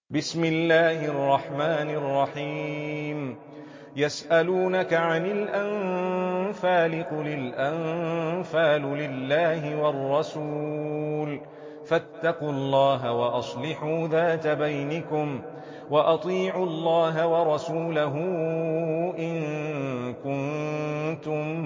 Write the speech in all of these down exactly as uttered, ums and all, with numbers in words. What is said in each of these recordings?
بسم الله الرحمن الرحيم يسألونك عن الأنفال قل الأنفال لله والرسول فاتقوا الله وأصلحوا ذات بينكم وأطيعوا الله ورسوله إن كنتم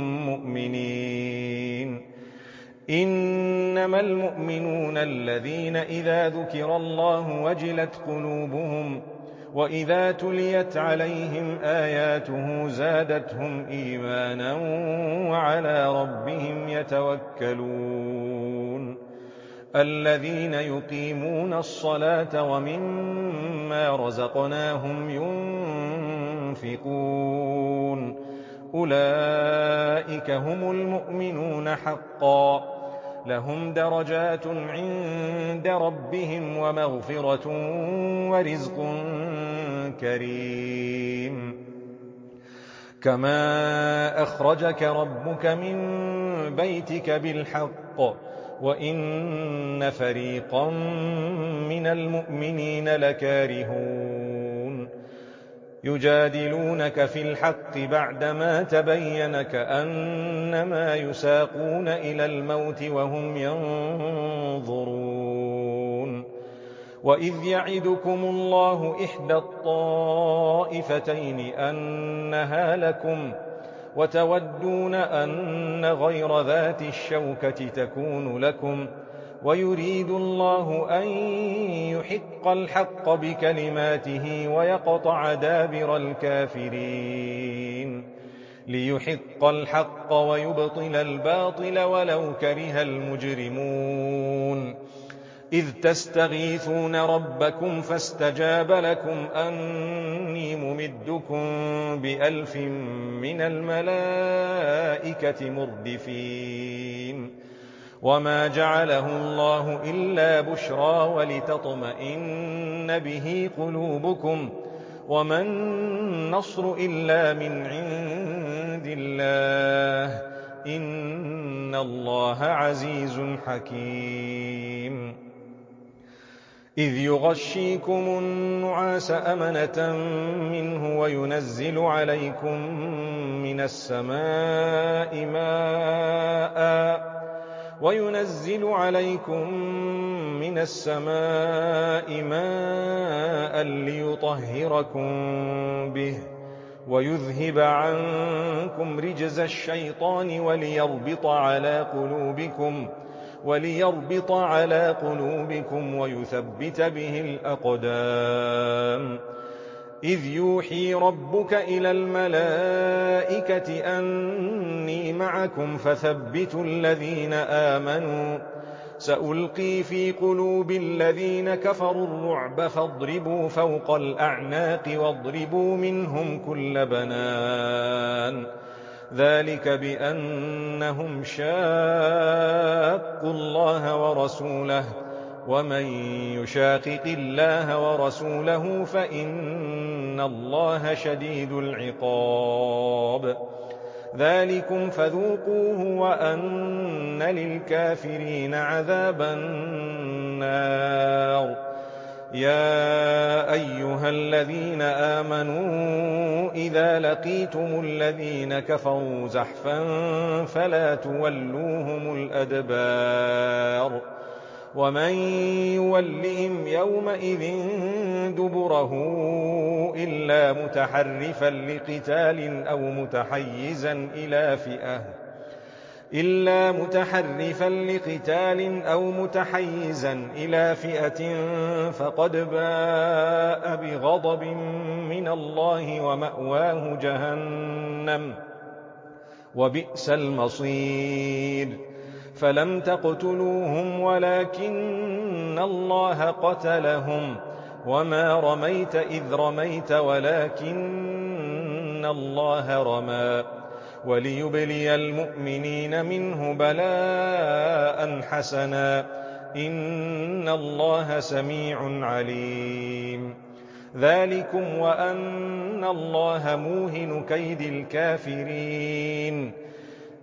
مؤمنين. إنما المؤمنون الذين إذا ذكر الله وجلت قلوبهم وإذا تليت عليهم آياته زادتهم إيمانا وعلى ربهم يتوكلون. الذين يقيمون الصلاة ومما رزقناهم ينفقون أولئك هم المؤمنون حقا لهم درجات عند ربهم ومغفرة ورزق كريم. كما أخرجك ربك من بيتك بالحق وإن فريقا من المؤمنين لكارهون يجادلونك في الحق بعدما تبين كأنما يساقون إلى الموت وهم ينظرون. وإذ يعدكم الله إحدى الطائفتين أنها لكم وتودون أن غير ذات الشوكة تكون لكم ويريد الله أن يحق الحق بكلماته ويقطع دابر الكافرين ليحق الحق ويبطل الباطل ولو كره المجرمون. إذ تستغيثون ربكم فاستجاب لكم أني ممدكم بألف من الملائكة مردفين. وما جعله الله إلا بشرى ولتطمئن به قلوبكم وما النصر إلا من عند الله إن الله عزيز حكيم. إذ يغشيكم النعاس أمنة منه وينزل عليكم من السماء ماءً وينزل عليكم من السماء ماء ليطهركم به ويذهب عنكم رجز الشيطان وليربط على قلوبكم وليربط على قلوبكم ويثبت به الأقدام. إذ يوحي ربك إلى الملائكة أني معكم فثبتوا الذين آمنوا سألقي في قلوب الذين كفروا الرعب فاضربوا فوق الأعناق واضربوا منهم كل بنان ذلك بأنهم شاقوا الله ورسوله ومن يشاقق الله ورسوله فإن الله شديد العقاب. ذلكم فذوقوه وأن للكافرين عذاب النار. يا أيها الذين آمنوا إذا لقيتم الذين كفروا زحفا فلا تولوهم الأدبار ومن يولهم يومئذ دبره إلا متحرفا لقتال أو متحيزا إلى فئة إلا متحرفا لقتال أو متحيزا إلى فئة فقد باء بغضب من الله ومأواه جهنم وبئس المصير. فلم تقتلوهم ولكن الله قتلهم وما رميت إذ رميت ولكن الله رمى وليبلي المؤمنين منه بلاء حسنا إن الله سميع عليم. ذلكم وأن الله موهن كيد الكافرين.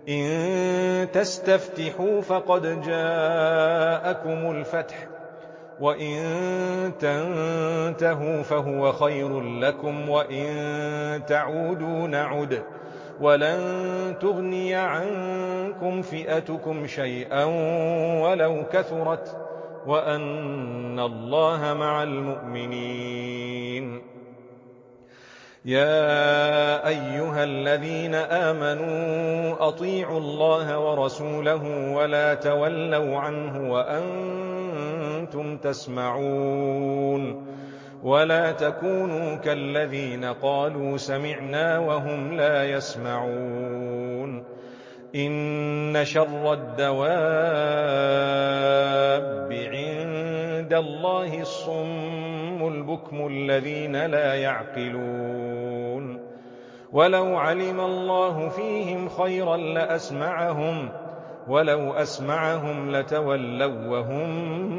إن تستفتحوا فقد جاءكم الفتح وإن تنتهوا فهو خير لكم وإن تعودوا نعد ولن تغني عنكم فئتكم شيئا ولو كثرت وأن الله مع المؤمنين. يا أيها الذين آمنوا أطيعوا الله ورسوله ولا تولوا عنه وأنتم تسمعون ولا تكونوا كالذين قالوا سمعنا وهم لا يسمعون. إن شر الدواب عند الله الصم البكم الذين لا يعقلون. ولو علم الله فيهم خيرا لأسمعهم ولو أسمعهم لتولوا وهم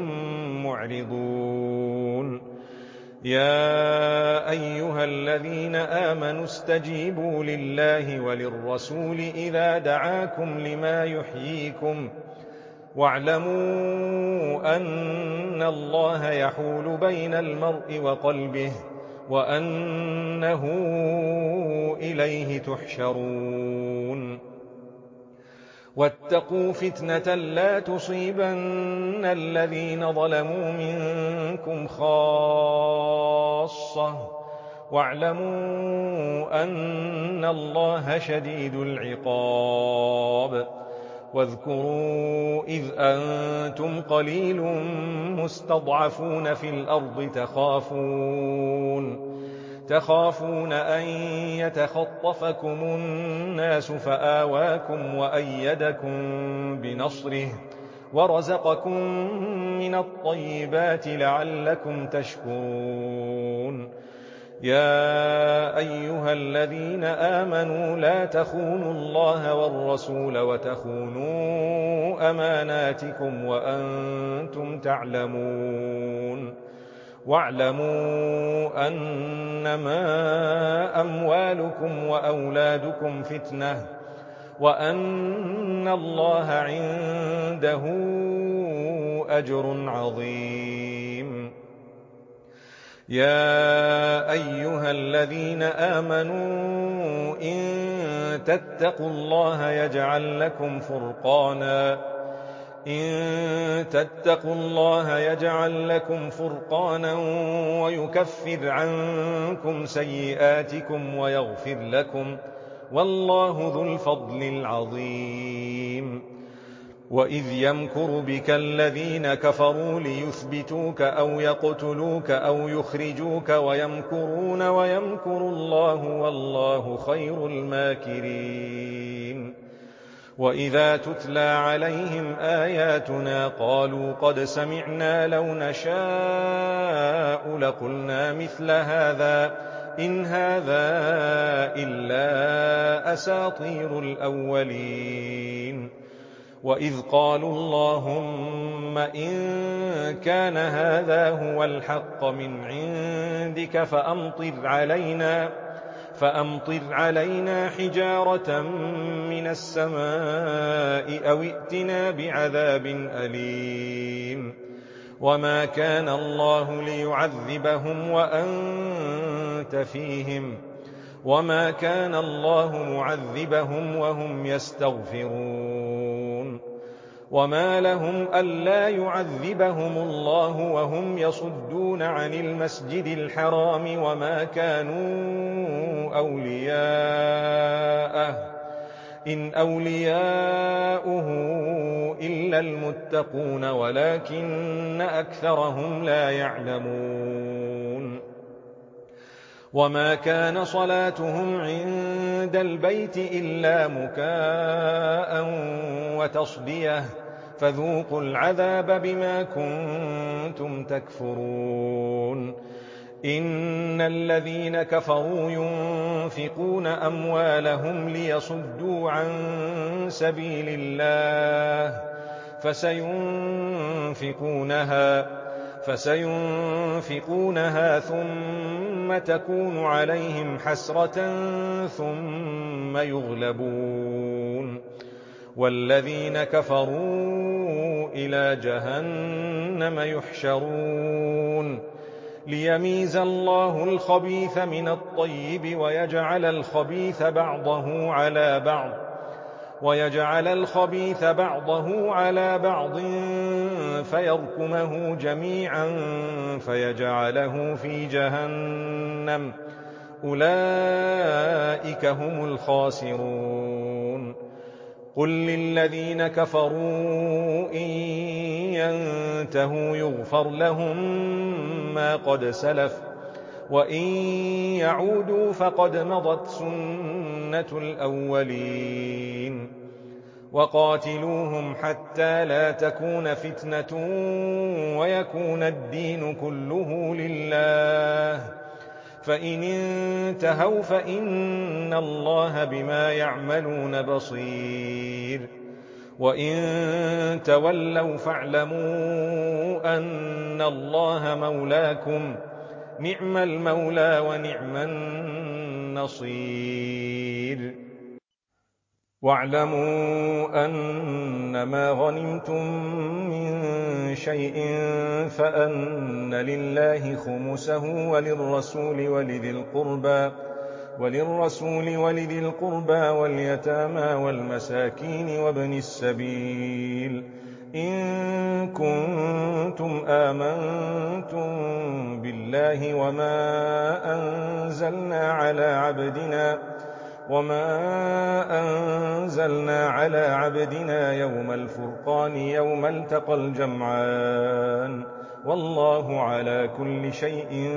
معرضون. يا أيها الذين آمنوا استجيبوا لله وللرسول إذا دعاكم لما يحييكم واعلموا أن الله يحول بين المرء وقلبه وأنه إليه تحشرون. واتقوا فتنة لا تصيبن الذين ظلموا منكم خاصة واعلموا أن الله شديد العقاب. واذكروا إذ أنتم قليل مستضعفون في الأرض تخافون تخافون أن يتخطفكم الناس فآواكم وأيدكم بنصره ورزقكم من الطيبات لعلكم تشكرون. يا أيها الذين آمنوا لا تخونوا الله والرسول وتخونوا أماناتكم وأنتم تعلمون. واعلموا أنما أموالكم وأولادكم فتنة وأن الله عنده أجر عظيم. يا أيها الذين آمنوا إن تتقوا الله يجعل لكم فرقانا إن تتقوا الله يجعل لكم فرقانا ويكفر عنكم سيئاتكم ويغفر لكم والله ذو الفضل العظيم. وإذ يمكر بك الذين كفروا ليثبتوك أو يقتلوك أو يخرجوك ويمكرون ويمكر الله والله خير الماكرين. وإذا تتلى عليهم آياتنا قالوا قد سمعنا لو نشاء لقلنا مثل هذا إن هذا إلا أساطير الأولين. وإذ قالوا اللهم إن كان هذا هو الحق من عندك فأمطر علينا فأمطر علينا حجارة من السماء أو ائتنا بعذاب أليم. وما كان الله ليعذبهم وأنت فيهم وما كان الله معذبهم وهم يستغفرون. وما لهم ألا يعذبهم الله وهم يصدون عن المسجد الحرام وما كانوا أولياءه إن أولياؤه إلا المتقون ولكن أكثرهم لا يعلمون. وما كان صلاتهم عند البيت إلا مكاء وتصدية فذوقوا العذاب بما كنتم تكفرون. إن الذين كفروا ينفقون أموالهم ليصدوا عن سبيل الله فسينفقونها فسينفقونها ثم تكون عليهم حسرة ثم يغلبون والذين كفروا إلى جهنم يحشرون ليميز الله الخبيث من الطيب ويجعل الخبيث بعضه على بعض ويجعل الخبيث بعضه على بعض فيركمه جميعا فيجعله في جهنم أولئك هم الخاسرون قل للذين كفروا إن ينتهوا يغفر لهم ما قد سلف وإن يعودوا فقد مضت سنة الأولين وقاتلوهم حتى لا تكون فتنة ويكون الدين كله لله فإن انتهوا فإن الله بما يعملون بصير وإن تولوا فاعلموا أن الله مولاكم نعم المولى ونعم النصير واعلموا أنما غنمتم من شيء فأن لله خمسه وللرسول ولذي القربى وللرسول ولذي القربى واليتامى والمساكين وابن السبيل إن كنتم آمنتم بالله وما أنزلنا على عبدنا وما أنزلنا على عبدنا يوم الفرقان يوم التقى الجمعان والله على كل شيء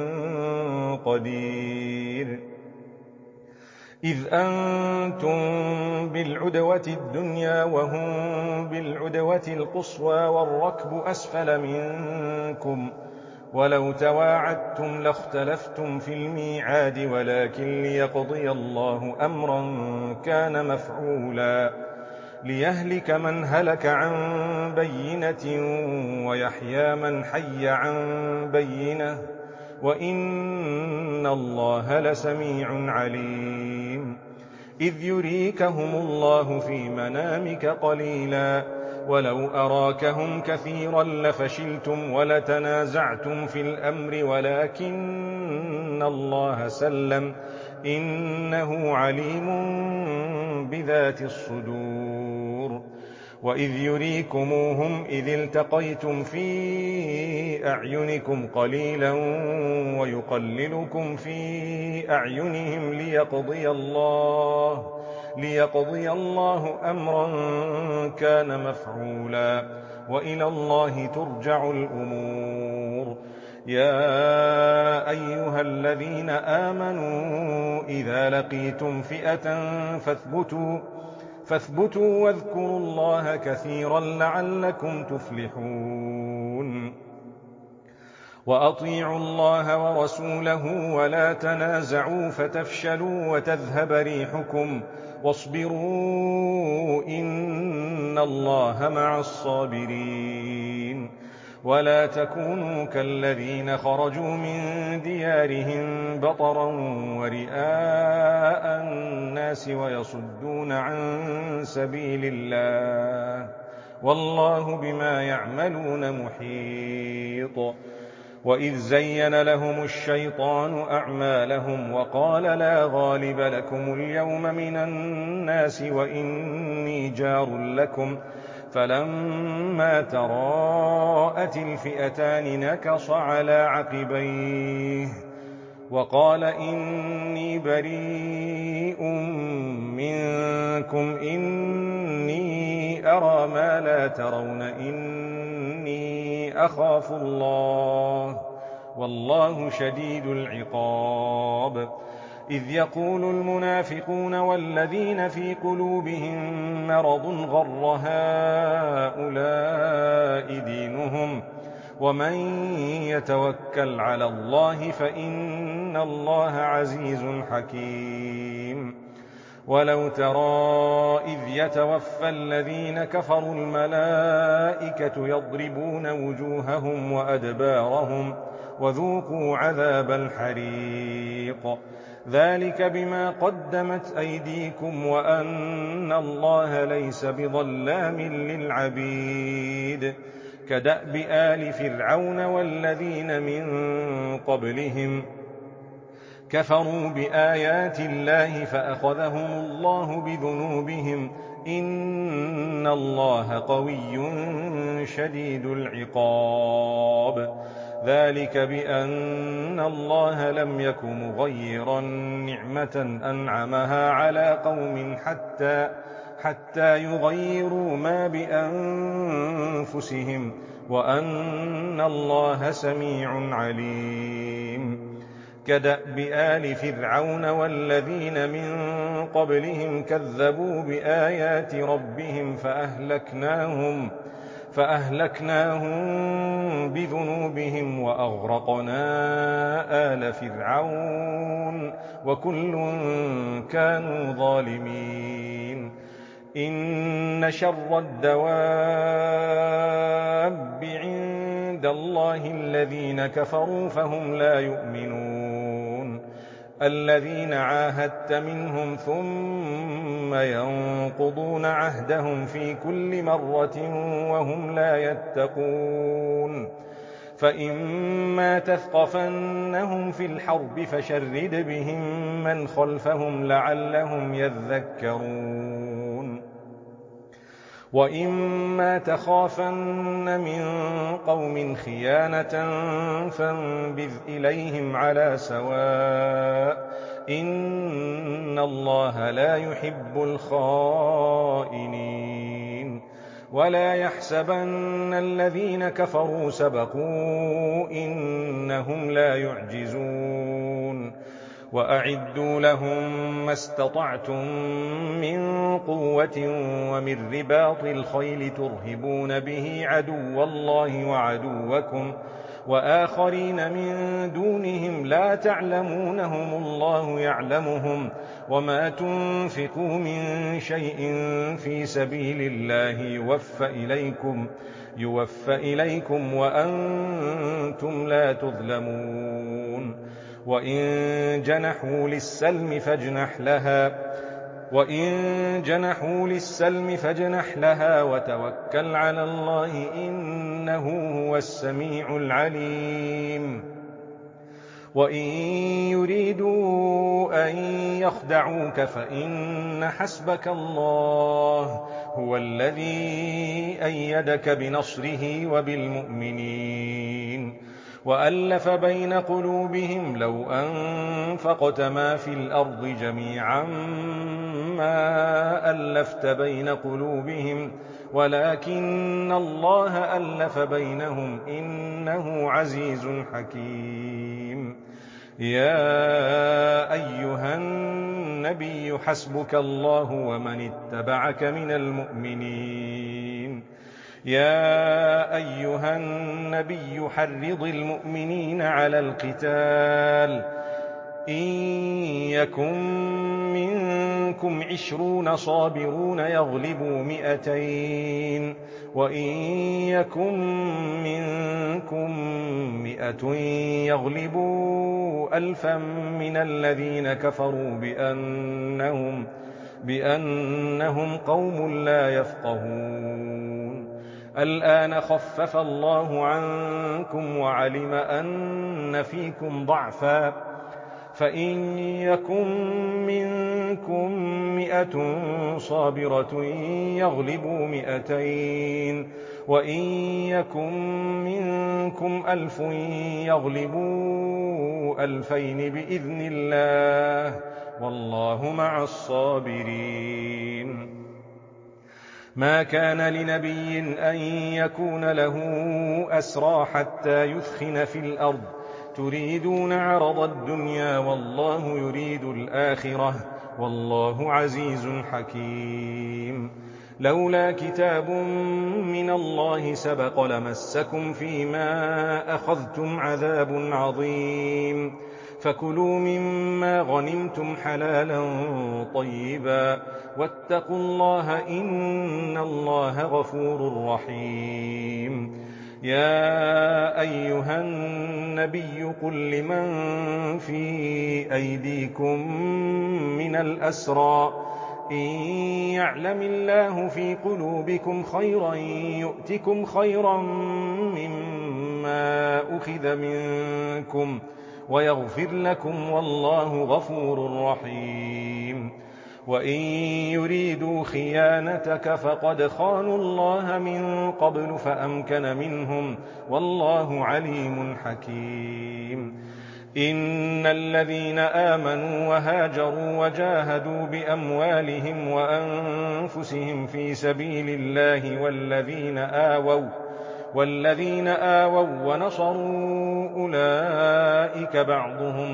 قدير إذ أنتم بالعدوة الدنيا وهم بالعدوة القصوى والركب أسفل منكم ولو تواعدتم لاختلفتم في الميعاد ولكن ليقضي الله أمرا كان مفعولا ليهلك من هلك عن بينة ويحيى من حي عن بينة وإن الله لسميع عليم إذ يريكهم الله في منامك قليلا ولو أراكهم كثيرا لفشلتم ولتنازعتم في الأمر ولكن الله سلم إنه عليم بذات الصدور وإذ يريكموهم إذ التقيتم في أعينكم قليلا ويقللكم في أعينهم ليقضي الله ليقضي الله أمرا كان مفعولا وإلى الله ترجع الأمور يا أيها الذين آمنوا إذا لقيتم فئة فاثبتوا فاثبتوا واذكروا الله كثيرا لعلكم تفلحون وأطيعوا الله ورسوله ولا تنازعوا فتفشلوا وتذهب ريحكم واصبروا إن الله مع الصابرين ولا تكونوا كالذين خرجوا من ديارهم بطرا ورئاء الناس ويصدون عن سبيل الله والله بما يعملون محيط وإذ زين لهم الشيطان أعمالهم وقال لا غالب لكم اليوم من الناس وإني جار لكم فلما تراءت الفئتان نكص على عقبيه وقال إني بريء منكم إني أرى ما لا ترون إني أخاف الله والله شديد العقاب إذ يقول المنافقون والذين في قلوبهم مرض غر هؤلاء دينهم ومن يتوكل على الله فإن الله عزيز حكيم ولو ترى إذ يتوفى الذين كفروا الملائكة يضربون وجوههم وأدبارهم وذوقوا عذاب الحريق ذلك بما قدمت أيديكم وأن الله ليس بظلام للعبيد. كدأب آل فرعون والذين من قبلهم كفروا بآيات الله فأخذهم الله بذنوبهم إن الله قوي شديد العقاب. ذلك بأن الله لم يك مغيرا نعمة أنعمها على قوم حتى, حتى يغيروا ما بأنفسهم وأن الله سميع عليم. كدأب آل فرعون والذين من قبلهم كذبوا بآيات ربهم فأهلكناهم, فأهلكناهم بذنوبهم وأغرقنا آل فرعون وكل كانوا ظالمين. إن شر الدواب عند الله الذين كفروا فهم لا يؤمنون. الذين عاهدت منهم ثم ينقضون عهدهم في كل مرة وهم لا يتقون. فإما تثقفنهم في الحرب فشرد بهم من خلفهم لعلهم يذكرون. وإما تخافن من قوم خيانة فانبذ إليهم على سواء إن الله لا يحب الخائنين. ولا يحسبن الذين كفروا سبقوا إنهم لا يعجزون. وأعدوا لهم ما استطعتم من قوة ومن رباط الخيل ترهبون به عدو الله وعدوكم وآخرين من دونهم لا تعلمونهم الله يعلمهم وما تنفقوا من شيء في سبيل الله يوفى إليكم, يوفى إليكم وأنتم لا تظلمون. وإن جنحوا للسلم فاجنح لها وإن جنحوا للسلم فاجنح لها وتوكل على الله إنه هو السميع العليم. وإن يريدوا أن يخدعوك فإن حسبك الله هو الذي أيدك بنصره وبالمؤمنين. وألف بين قلوبهم لو أنفقت ما في الأرض جميعا ما ألفت بين قلوبهم ولكن الله ألف بينهم إنه عزيز حكيم. يا أيها النبي حسبك الله ومن اتبعك من المؤمنين. يا أيها النبي حرض المؤمنين على القتال إن يكن منكم عشرون صابرون يغلبوا مئتين وإن يكن منكم مئة يغلبوا ألفا من الذين كفروا بأنهم, بأنهم قوم لا يفقهون. الآن خفف الله عنكم وعلم أن فيكم ضعفا فإن يكن منكم مئة صابرة يغلبوا مئتين وإن يكن منكم ألف يغلبوا ألفين بإذن الله والله مع الصابرين. ما كان لنبي أن يكون له أسرى حتى يثخن في الأرض تريدون عرض الدنيا والله يريد الآخرة والله عزيز حكيم. لولا كتاب من الله سبق لمسكم فيما أخذتم عذاب عظيم. فكلوا مما غنمتم حلالا طيبا واتقوا الله إن الله غفور رحيم. يا أيها النبي قل لمن في أيديكم من الأسرى إن يعلم الله في قلوبكم خيرا يؤتكم خيرا مما أخذ منكم ويغفر لكم والله غفور رحيم وإن يريدوا خيانتك فقد خانوا الله من قبل فأمكن منهم والله عليم حكيم إن الذين آمنوا وهاجروا وجاهدوا بأموالهم وأنفسهم في سبيل الله والذين آووا والذين آووا ونصروا أولئك بعضهم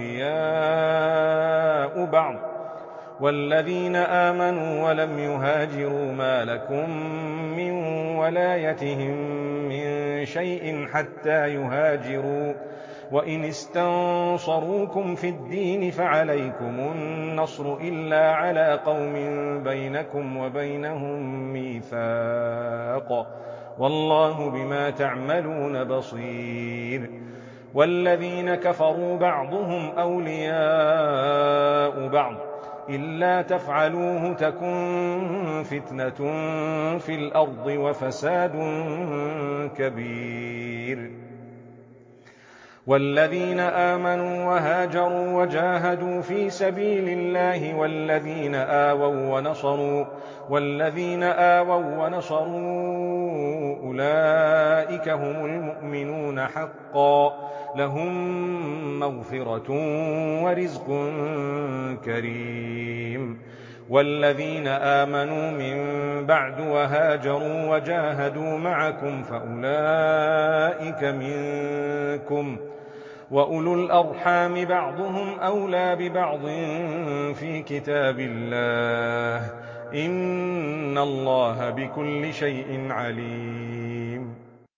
أولياء بعض والذين آمنوا ولم يهاجروا ما لكم من ولايتهم من شيء حتى يهاجروا وإن استنصروكم في الدين فعليكم النصر إلا على قوم بينكم وبينهم ميثاق والله بما تعملون بصير والذين كفروا بعضهم أولياء بعض إلا تفعلوه تكن فتنة في الأرض وفساد كبير والذين آمنوا وهاجروا وجاهدوا في سبيل الله والذين آووا ونصروا والذين آووا ونصروا أولئك هم المؤمنون حقا لهم مغفرة ورزق كريم والذين آمنوا من بعد وهاجروا وجاهدوا معكم فأولئك منكم وأولو الأرحام بعضهم أولى ببعض في كتاب الله إن الله بكل شيء عليم